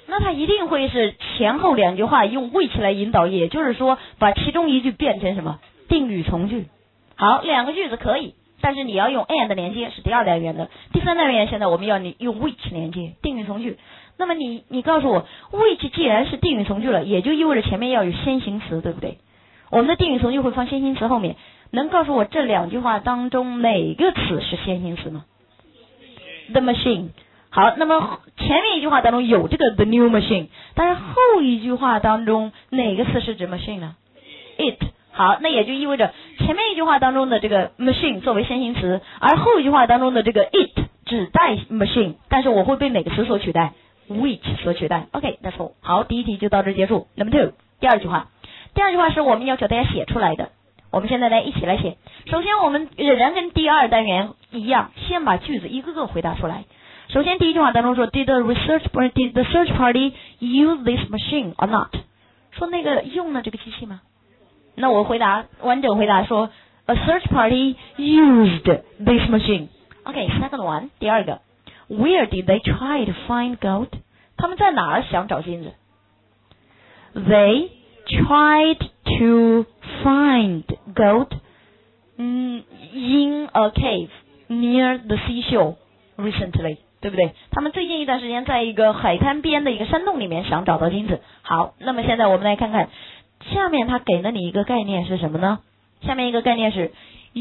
那它一定会是前后两句话用 which 来引导，也就是说把其中一句变成什么定语从句。好，两个句子可以，但是你要用 and 连接是第二单元的。第三单元现在我们要你用 which 连接定语从句。那么你告诉我 which 既然是定语从句了，也就意味着前面要有先行词，对不对？我们的定语从句会放先行词后面，能告诉我这两句话当中哪个词是先行词吗？ The machine。 好，那么前面一句话当中有这个 the new machine， 但是后一句话当中哪个词是指 machine 呢？ It。 好，那也就意味着前面一句话当中的这个 machine 作为先行词，而后一句话当中的这个 it 只带 machine， 但是我会被哪个词所取代？ which 所取代。 OK， that's all。 好，第一题就到这结束。 Number 2， 第二句话是我们要求大家写出来的，我们现在来一起来写。首先我们仍然跟第二单元一样，先把句子一个个回答出来。首先第一句话当中说 Did the search party use this machine or not？ 说那个用了这个机器吗？那我完整回答说 A search party used this machine。 OK， second one， 第二个 Where did they try to find gold？ 他们在哪儿想找金子？ They tried to find gold in a cave near the seashore recently， 对不对？他们最近一段时间在一个海滩边的一个山洞里面想找到金子。好，那么现在我们来看看下面他给了你一个概念是什么呢？下面一个概念是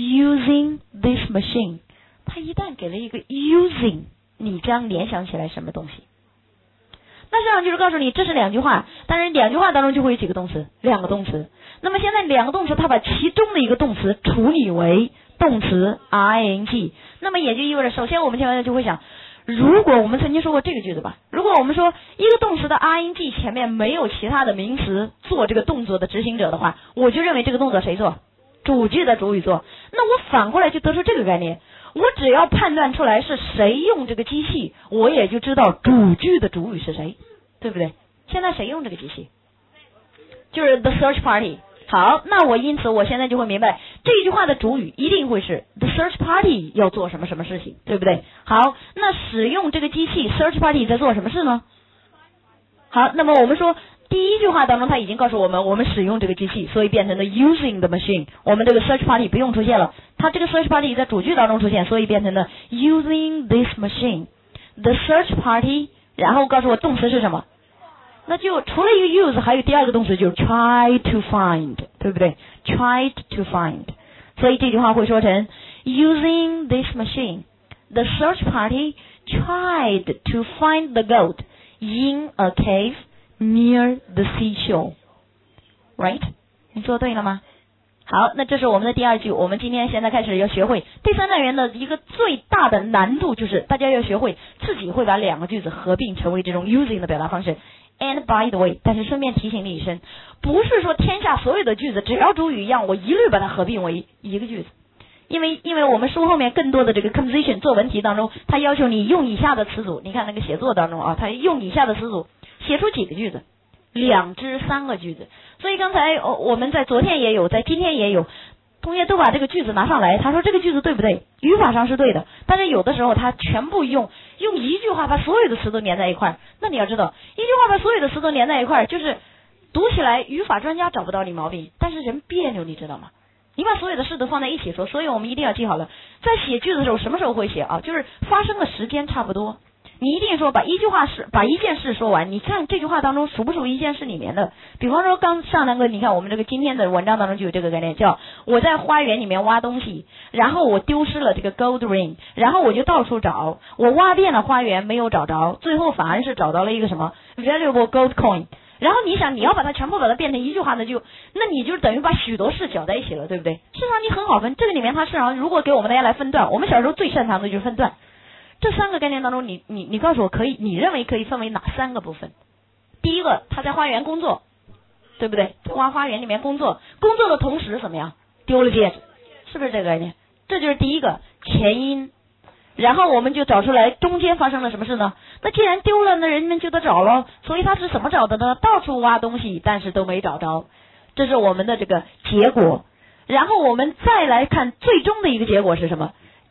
using this machine。 他一旦给了一个 using， 你将联想起来什么东西？那实际上就是告诉你这是两句话，当然两句话当中就会有几个动词，两个动词。那么现在两个动词，它把其中的一个动词处理为动词 ing， 那么也就意味着，首先我们现在就会想，如果我们曾经说过这个句子吧，如果我们说一个动词的 ing 前面没有其他的名词做这个动作的执行者的话，我就认为这个动作谁做？主句的主语做。那我反过来就得出这个概念，我只要判断出来是谁用这个机器，我也就知道主句的主语是谁，对不对？现在谁用这个机器？就是 the search party。 好，那我因此我现在就会明白这一句话的主语一定会是 the search party 要做什么什么事情，对不对？好，那使用这个机器 search party 在做什么事呢？好，那么我们说第一句话当中他已经告诉我们我们使用这个机器，所以变成了 using the machine， 我们这个 search party 不用出现了，它这个 search party 在主句当中出现，所以变成了 using this machine the search party， 然后告诉我动词是什么？那就除了一个 use 还有第二个动词就是 try to find， 对不对？ tried to find， 所以这句话会说成 using this machine the search party tried to find the gold in a cave near the seashore。 Right？ 你做对了吗？好，那这是我们的第二句。我们今天现在开始要学会第三单元的一个最大的难度，就是大家要学会自己会把两个句子合并成为这种 using 的表达方式。And by the way， 但是顺便提醒你一声，不是说天下所有的句子只要主语一样，我一律把它合并为一个句子。因为我们书后面更多的这个 composition 作文题当中，它要求你用以下的词组，你看那个写作当中啊，它用以下的词组写出几个句子，2至3个句子。所以刚才我们在昨天也有，在今天也有同学都把这个句子拿上来，他说这个句子对不对？语法上是对的，但是有的时候他全部用一句话把所有的词都连在一块儿。那你要知道，一句话把所有的词都连在一块儿，就是读起来语法专家找不到你毛病，但是人别扭，你知道吗？你把所有的事都放在一起说，所以我们一定要记好了，在写句子的时候什么时候会写啊？就是发生的时间差不多。你一定说把一件事说完，你看这句话当中属不属于一件事里面的？比方说刚上堂课，你看我们这个今天的文章当中就有这个概念，叫我在花园里面挖东西，然后我丢失了这个 gold ring， 然后我就到处找，我挖遍了花园没有找着，最后反而是找到了一个什么 valuable gold coin。然后你想你要把它全部把它变成一句话呢，那你就等于把许多事搅在一起了，对不对？事实上你很好分，这个里面它市场如果给我们大家来分段，我们小时候最擅长的就是分段。这3个概念当中，你告诉我你认为可以分为哪3个部分？第一个，他在花园工作，对不对？花园里面工作的同时怎么样？丢了戒指，是不是这个概念？这就是第一个前因。然后我们就找出来中间发生了什么事呢？那既然丢了，那人们就得找了，所以他是怎么找的呢？到处挖东西，但是都没找着，这是我们的这个结果。然后我们再来看最终的一个结果是什么？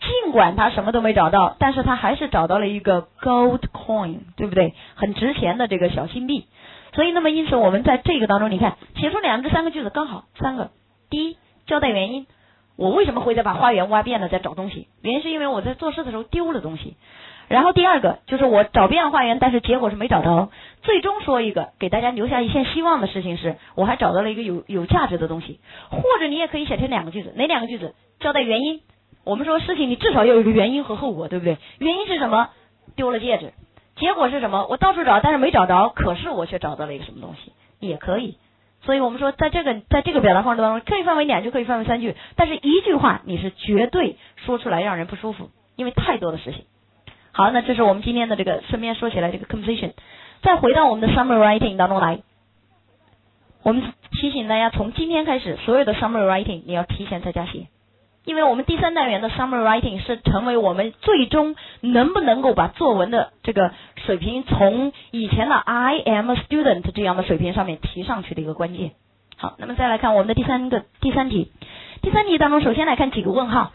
尽管他什么都没找到，但是他还是找到了一个 gold coin， 对不对？很值钱的这个小金币。所以那么因此我们在这个当中，你看写出2至3个句子，刚好3个。第一，交代原因，我为什么会再把花园挖遍了再找东西，原因是因为我在做事的时候丢了东西。然后第二个就是我找遍了花园，但是结果是没找着。最终说一个给大家留下一线希望的事情是，我还找到了一个有价值的东西。或者你也可以写成2个句子，哪2个句子？交代原因。我们说事情你至少要有一个原因和后果，对不对？原因是什么？丢了戒指。结果是什么？我到处找，但是没找着，可是我却找到了一个什么东西，也可以。所以我们说在这个表达方式当中，可以分为2句，可以分为3句，但是一句话你是绝对说出来让人不舒服，因为太多的事情。好，那这是我们今天的这个顺便说起来这个 composition。再回到我们的 summary writing 当中来，我们提醒大家从今天开始，所有的 summary writing 你要提前在家写，因为我们第3单元的 summary writing 是成为我们最终能不能够把作文的这个水平从以前的 I am a student 这样的水平上面提上去的一个关键。好，那么再来看我们的第三题。第3题当中，首先来看几个问号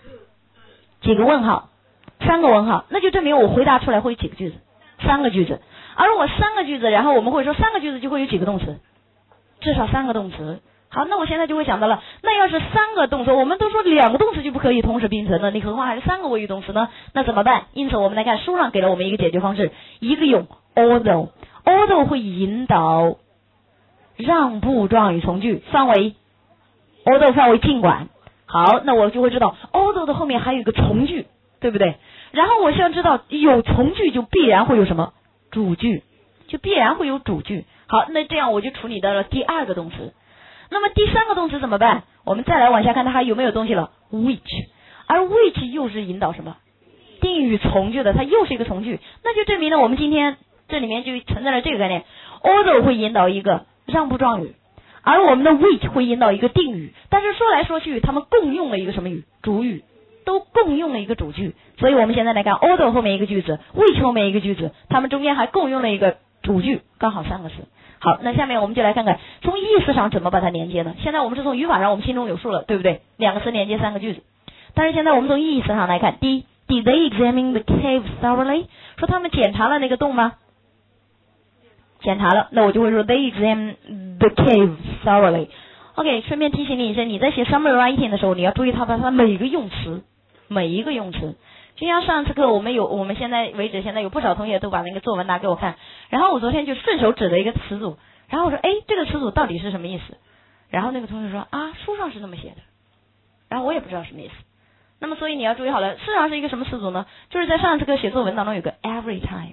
，3个问号，那就证明我回答出来会有几个句子，3个句子。而我3个句子，然后我们会说3个句子就会有几个动词，至少3个动词。好，那我现在就会想到了，那要是3个动词，我们都说2个动词就不可以同时并存的，你何况还是3个谓语动词呢？那怎么办？因此我们来看书上给了我们一个解决方式，一个用 although 会引导让步状语从句，范围 although 范围尽管。好，那我就会知道 although 的后面还有一个从句，对不对？然后我需要知道有从句就必然会有什么主句，好，那这样我就处理到了第2个动词。那么第3个动词怎么办？我们再来往下看它还有没有东西了 which， 而 which 又是引导什么定语从句的，它又是一个从句，那就证明了我们今天这里面就存在了这个概念， although 会引导一个让步状语，而我们的 which 会引导一个定语，但是说来说去他们共用了一个什么语？主语，都共用了一个主句。所以我们现在来看 although 后面一个句子， which 后面一个句子，他们中间还共用了一个主句，刚好3个词。好，那下面我们就来看看从意思上怎么把它连接呢？现在我们是从语法上我们心中有数了，对不对？2个词连接3个句子。但是现在我们从意思上来看，第一 ，Did they examine the cave thoroughly？ 说他们检查了那个洞吗？检查了，那我就会说 They examined the cave thoroughly。OK， 顺便提醒你一声，你在写 summary writing 的时候，你要注意它每一个用词。就像上次课我们现在有不少同学都把那个作文拿给我看，然后我昨天就顺手指了一个词组，然后我说这个词组到底是什么意思？然后那个同学说书上是那么写的，然后我也不知道什么意思。那么所以你要注意好了，事实上是一个什么词组呢？就是在上次课写作文当中有个 every time，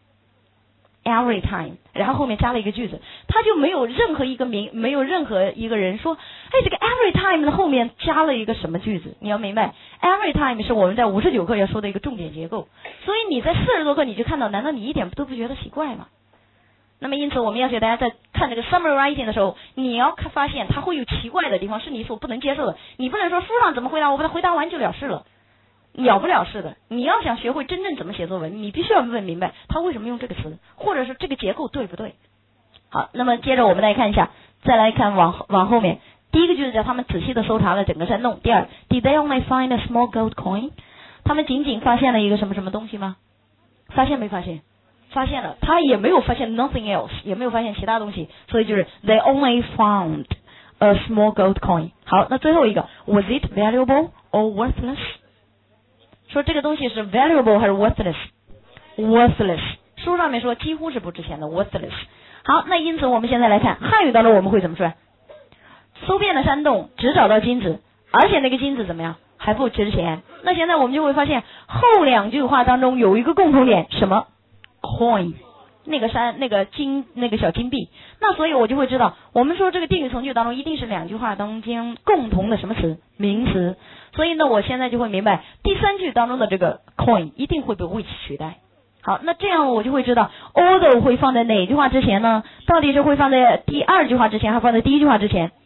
然后后面加了一个句子，他就没有任何一个人说这个 every time 的后面加了一个什么句子。你要明白 every time 是我们在59课要说的一个重点结构，所以你在40多课你就看到，难道你一点都不觉得奇怪吗？那么因此我们要给大家在看这个 summary writing 的时候，你要发现它会有奇怪的地方，是你所不能接受的。你不能说书上怎么回答，我把它回答完就了事了，了不了事的。你要想学会真正怎么写作文，你必须要问明白他为什么用这个词，或者是这个结构对不对。好，那么接着我们来看一下，再来看往后面。第一个句子叫他们仔细的搜查了整个山洞。第二 ，Did they only find a small gold coin？ 他们仅仅发现了一个什么东西吗？发现没发现？发现了，他也没有发现 nothing else， 也没有发现其他东西，所以就是 they only found a small gold coin。 好，那最后一个 was it valuable or worthless？ 说这个东西是 valuable 还是 worthless？ 书上面说几乎是不值钱的 worthless。 好，那因此我们现在来看汉语当中我们会怎么说？搜遍了山洞只找到金子，而且那个金子怎么样？还不值钱。那现在我们就会发现后2句话当中有一个共同点，什么？ coin， 那个小金币。那所以我就会知道，我们说这个定语从句当中一定是2句话当中共同的什么词？名词。所以呢我现在就会明白第3句当中的这个 coin 一定会被 which 取代。好，那这样我就会知道 although 会放在哪句话之前呢？到底是会放在第2句话之前还是放在第1句话之前？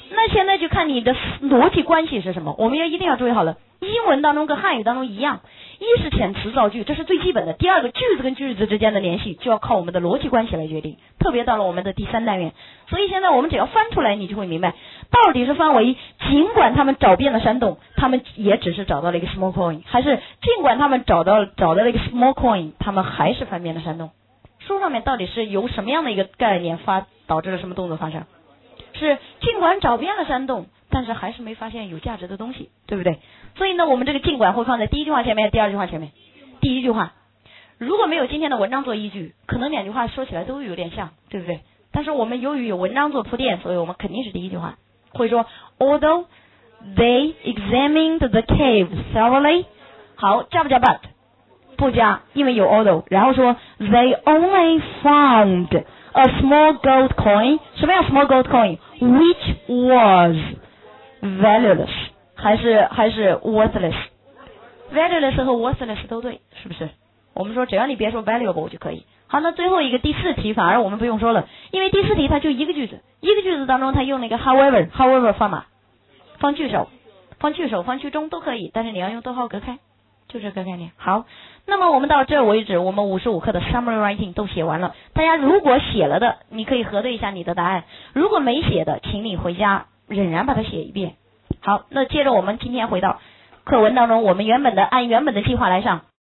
那现在就看你的逻辑关系是什么。我们一定要注意好了，英文当中跟汉语当中一样，一是遣词造句，这是最基本的。第二个，句子跟句子之间的联系就要靠我们的逻辑关系来决定，特别到了我们的第3单元。所以现在我们只要翻出来，你就会明白，到底是翻为尽管他们找遍了山洞，他们也只是找到了一个 small coin， 还是尽管他们找到了一个 small coin， 他们还是翻遍了山洞。书上面到底是由什么样的一个概念导致了什么动作发生？是尽管找遍了山洞，但是还是没发现有价值的东西，对不对？所以呢，我们这个尽管会放在第一句话前面，第二句话前面。第一句话如果没有今天的文章做依据，可能2句话说起来都有点像，对不对？但是我们由于有文章做铺垫，所以我们肯定是第一句话会说 although they examined the cave thoroughly。 好，加不加 but？ 不加，因为有 although。 然后说 they only found a small gold coin。 什么叫 small gold coin？ which was valueless， 还是 worthless？ valueless 和 worthless 都对，是不是？我们说只要你别说 valuable 就可以。好，那最后一个第4题反而我们不用说了，因为第4题它就一个句子，一个句子当中它用那个 however 放嘛，放句首放句中都可以，但是你要用逗号隔开，就这个概念。好，那么我们到这为止，我们55课的 summary writing 都写完了。大家如果写了的，你可以核对一下你的答案；如果没写的，请你回家仍然把它写一遍。好，那接着我们今天回到课文当中，我们按原本的计划来上。